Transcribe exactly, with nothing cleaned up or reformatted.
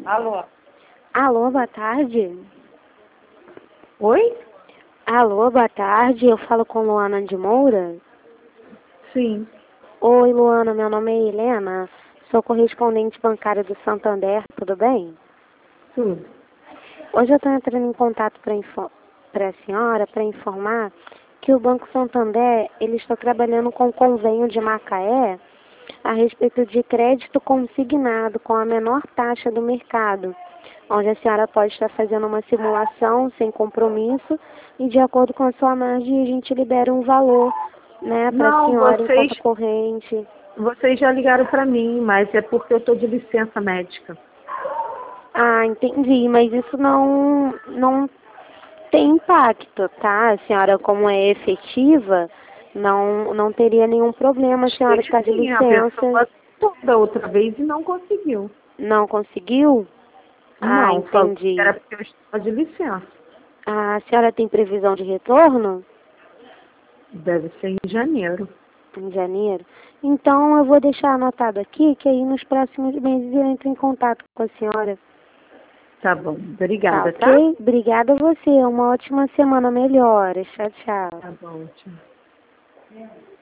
Alô? Alô, boa tarde. Oi? Alô, boa tarde. Eu falo com Luana de Moura. Sim. Oi, Luana, meu nome é Helena. Sou correspondente bancária do Santander, tudo bem? Tudo. Hoje eu estou entrando em contato para a senhora para informar que o Banco Santander ele está trabalhando com o convênio de Macaé a respeito de crédito consignado com a menor taxa do mercado, onde a senhora pode estar fazendo uma simulação sem compromisso e de acordo com a sua margem a gente libera um valor, né, para a Não, senhora em vocês, conta corrente. vocês já ligaram para mim, mas é porque eu estou de licença médica. Ah, entendi, mas isso não, não tem impacto, tá? A senhora, como é efetiva, não, não teria nenhum problema a senhora Teve estar de sim, a licença. pessoa toda outra vez e não conseguiu. Não conseguiu? Ah, Não, falou que entendi. era porque eu estava de licença. A senhora tem previsão de retorno Deve ser em janeiro. em janeiro? Então eu vou deixar anotado aqui que aí nos próximos meses eu entro em contato com a senhora. Tá bom, Tá obrigada, tá? ok? Obrigada a você. Uma ótima semana. Melhoras. Tchau, tchau. Tá bom, tchau.